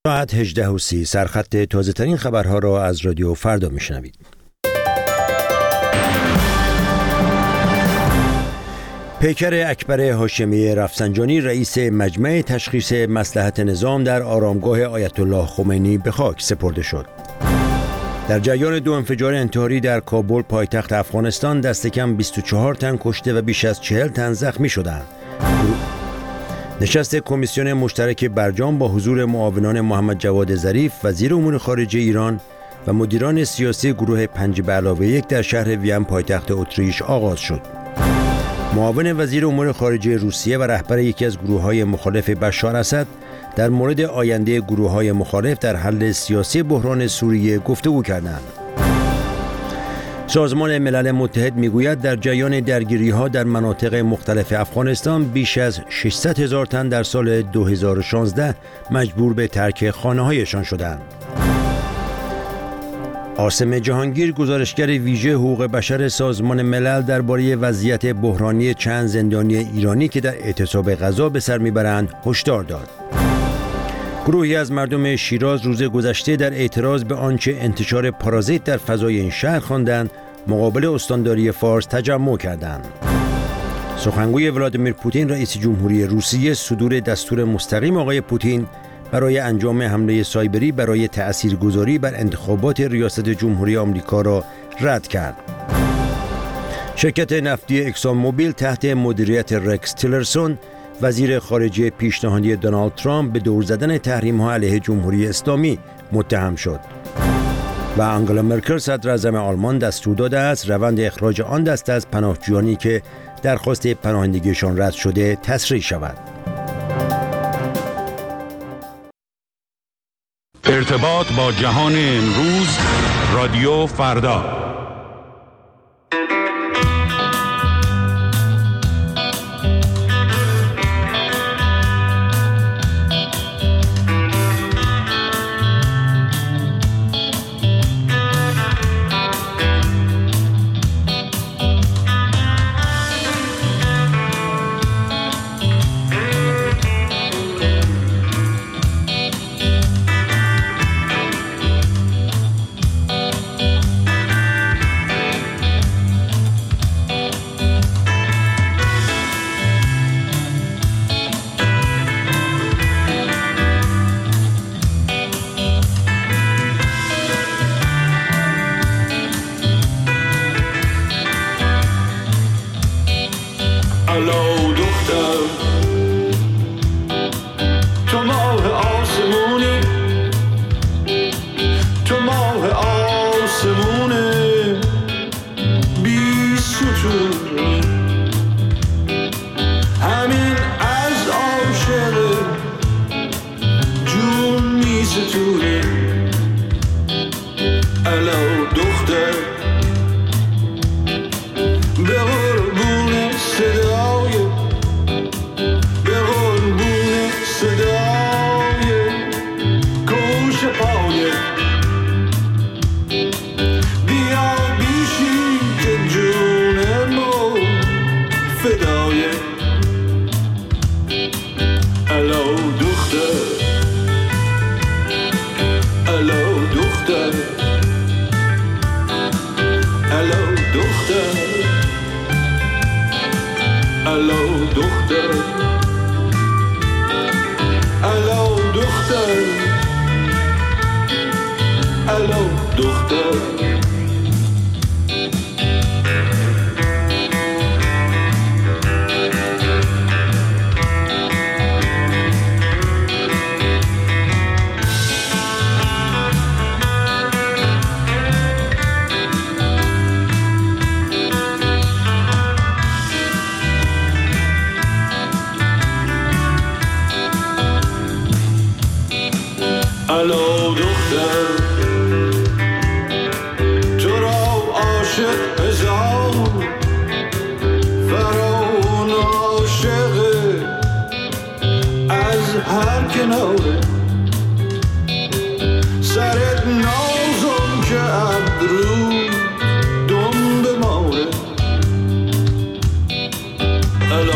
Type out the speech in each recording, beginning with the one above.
ساعت 18:30 سرخط تازه ترین خبرها را از رادیو فردا میشنوید. پیکر اکبر هاشمی رفسنجانی رئیس مجمع تشخیص مصلحت نظام در آرامگاه آیت الله خمینی به خاک سپرده شد. در جریان 2 انفجار انتحاری در کابل پایتخت افغانستان دست کم 24 تن کشته و بیش از 40 تن زخمی شدند. نشست کمیسیون مشترک برجام با حضور معاونان محمد جواد ظریف وزیر امور خارجه ایران و مدیران سیاسی گروه 5+1 در شهر وین پایتخت اتریش آغاز شد. معاون وزیر امور خارجه روسیه و رهبر یکی از گروه‌های مخالف بشار اسد در مورد آینده گروه‌های مخالف در حل سیاسی بحران سوریه گفتگو کردند. سازمان ملل متحد میگوید در جریان درگیری‌ها در مناطق مختلف افغانستان بیش از 600,000 تن در سال 2016 مجبور به ترک خانه‌هایشان شدند. عاصم جهانگیر گزارشگر ویژه حقوق بشر سازمان ملل درباره وضعیت بحرانی چند زندانی ایرانی که در اعتصاب غذا به سر میبرند هشدار داد. گروهی از مردم شیراز روز گذشته در اعتراض به آنچه انتشار پارازیت در فضای این شهر خواندند مقابل استانداری فارس تجمع کردند. سخنگوی ولادیمیر پوتین رئیس جمهوری روسیه صدور دستور مستقیم آقای پوتین برای انجام حمله سایبری برای تأثیرگذاری بر انتخابات ریاست جمهوری آمریکا را رد کرد. شرکت نفتی اکسون موبیل تحت مدیریت رکس تیلرسون وزیر خارجه پیشنهادی دونالد ترامپ به دور زدن تحریم‌ها علیه جمهوری اسلامی متهم شد. و آنگلا مرکل صدراعظم آلمان دستور داده است روند اخراج آن دسته از پناهجویانی که درخواست پناهندگیشان رد شده تسریع شود. ارتباط با جهان امروز، رادیو فردا.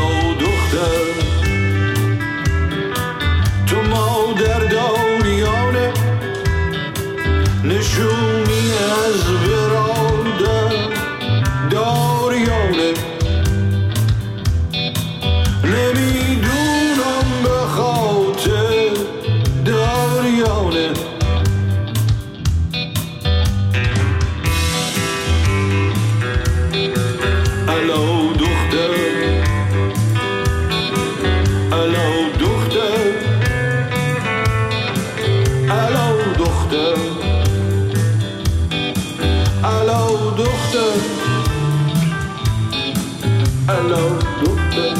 تو ما در دنیا نشونی از برادر داریانه نمیدونم به خاطر داریانه الو دختر الو دختر الو دختر الو دختر الو دختر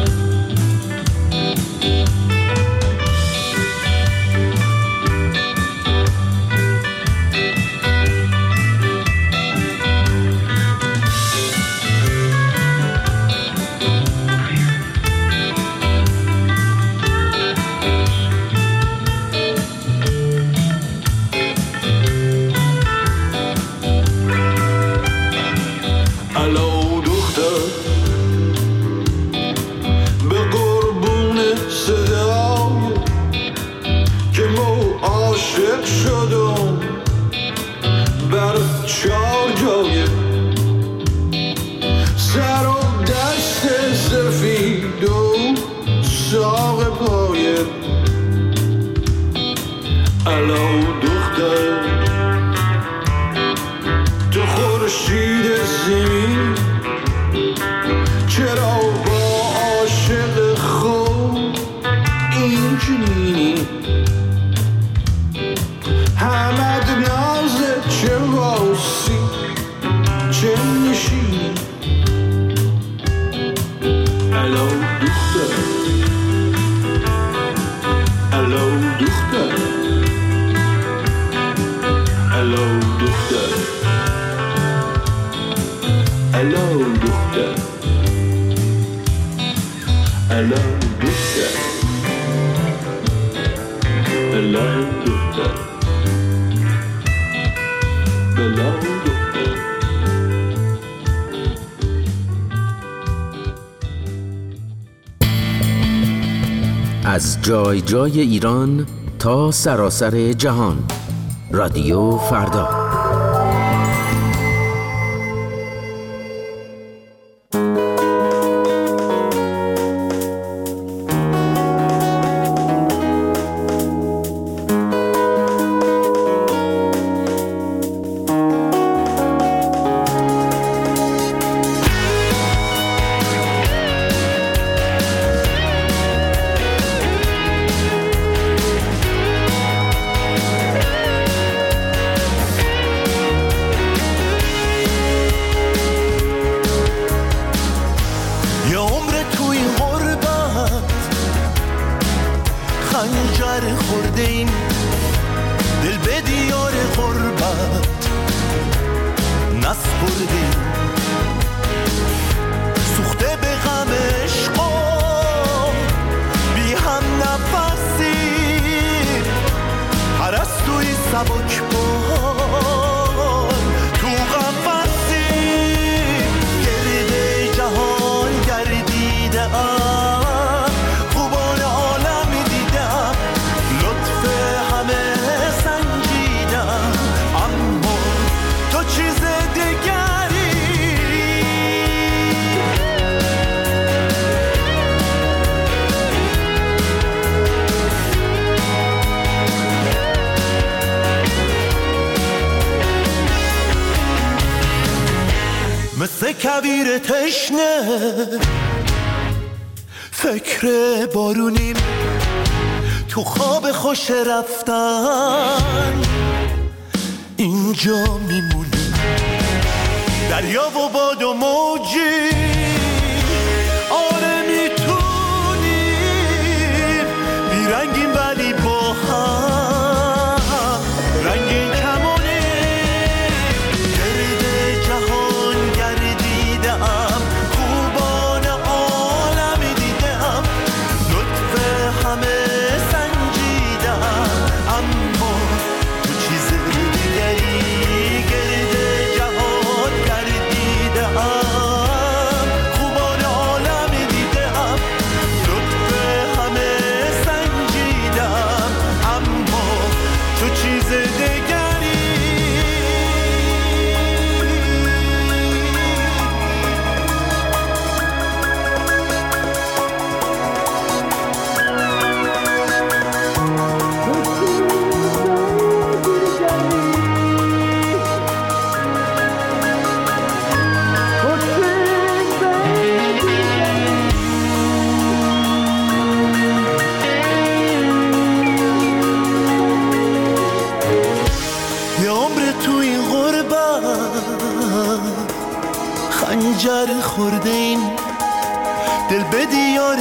از جای جای ایران تا سراسر جهان، رادیو فردا. مثل کویر تشنه فکر بارونیم تو خواب خوش رفتن اینجا میمونیم دریا و باد و موجی آره میتونیم بیرنگیم ولی با هم رنگین خنجر خورده این دل به دیار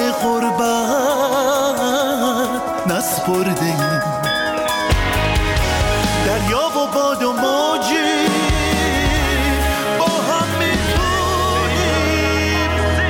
غربت نسپرده این دریا و باد و موجی با هم میتونیم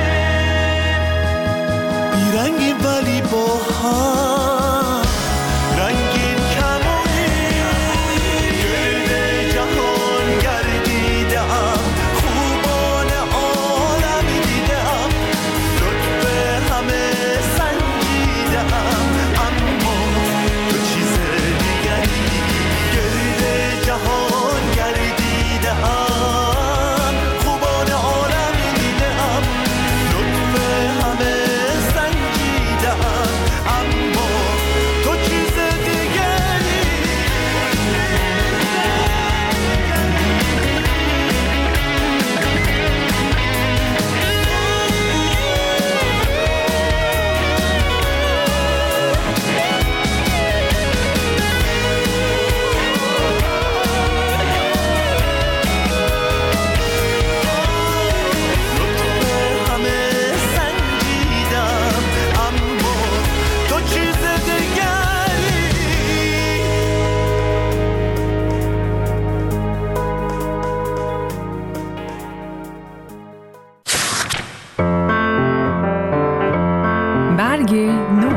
بیرنگیم ولی با هم رنگین کمونیم گرد جهان گردیدم خوبان عالم دیدم لطف همه سنجیدم اما تو چیز دیگری گرد جهان گردیدم خوبان عالم دیدم لطف همه سنجیدم اما تو چیز دیگری همه سنجیدم اما تو چیز دیگری برگ نو.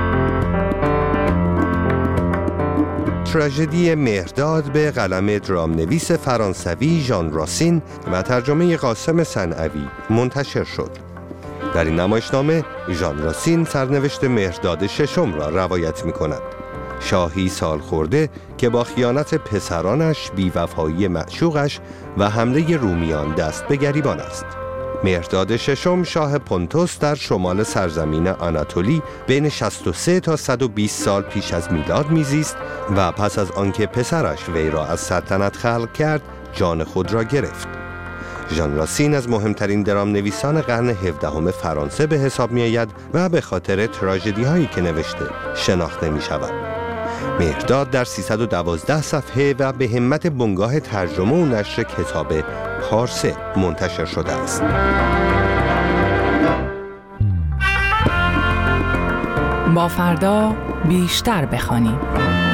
تراژدی مهرداد به قلم درامنویس فرانسوی ژان راسین و ترجمه قاسم صنعوی منتشر شد. در این نمایشنامه ژان راسین سرنوشت مهرداد ششم را روایت می کند. شاهی سال خورده که با خیانت پسرانش، بی‌وفایی معشوقش و حمله رومیان دست به گریبان است. مهرداد ششم شاه پونتوس در شمال سرزمین آناتولی بین 63 تا 120 سال پیش از میلاد میزیست و پس از آنکه پسرش وی را از سلطنت خلع کرد جان خود را گرفت. ژان راسین از مهمترین درامنویسان قرن 17 فرانسه به حساب می آید و به خاطر تراژدی هایی که نوشته شناخته می شود. مهرداد در 312 صفحه و به همت بنگاه ترجمه و نشر کتاب پارسه منتشر شده است. با فردا بیشتر بخوانیم.